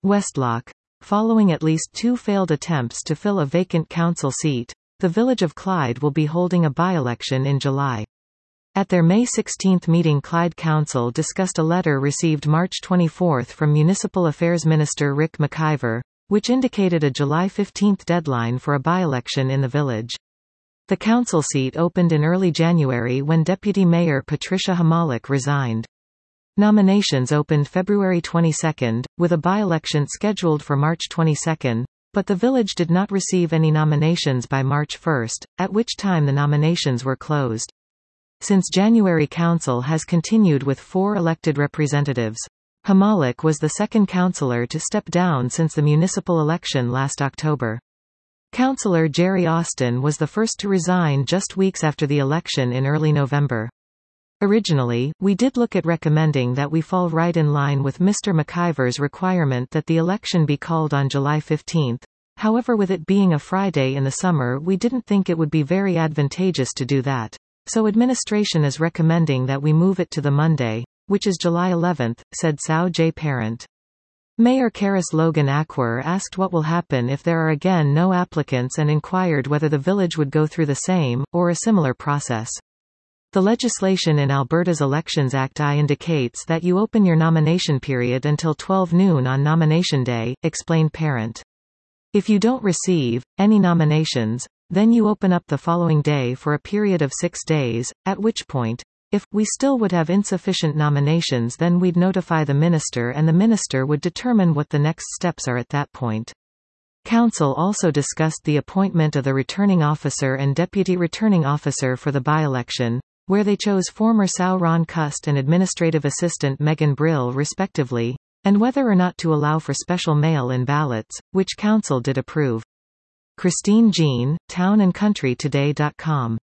Westlock. Following at least 2 failed attempts to fill a vacant council seat, the village of Clyde will be holding a by-election in July. At their May 16 meeting, Clyde Council discussed a letter received March 24 from Municipal Affairs Minister Rick McIver, which indicated a July 15 deadline for a by-election in the village. The council seat opened in early January when Deputy Mayor Patricia Hamalik resigned. Nominations opened February 22, with a by-election scheduled for March 22, but the village did not receive any nominations by March 1, at which time the nominations were closed. Since January, council has continued with 4 elected representatives. Hamalik was the second councillor to step down since the municipal election last October. Councillor Jerry Austin was the first to resign just weeks after the election in early November. Originally, we did look at recommending that we fall right in line with Mr. McIver's requirement that the election be called on July 15. However, with it being a Friday in the summer, we didn't think it would be very advantageous to do that. So administration is recommending that we move it to the Monday, which is July 11, said Sao J. Parent. Mayor Karis Logan Acquer asked what will happen if there are again no applicants and inquired whether the village would go through the same, or a similar process. The legislation in Alberta's Elections Act I indicates that you open your nomination period until 12 noon on nomination day, explained Parent. If you don't receive any nominations, then you open up the following day for a period of 6 days, at which point, if we still would have insufficient nominations, then we'd notify the minister and the minister would determine what the next steps are at that point. Council also discussed the appointment of the returning officer and deputy returning officer for the by-election, where they chose former Sao Ron Cust and administrative assistant Megan Brill respectively, and whether or not to allow for special mail-in ballots, which council did approve. Christine Jean, townandcountrytoday.com.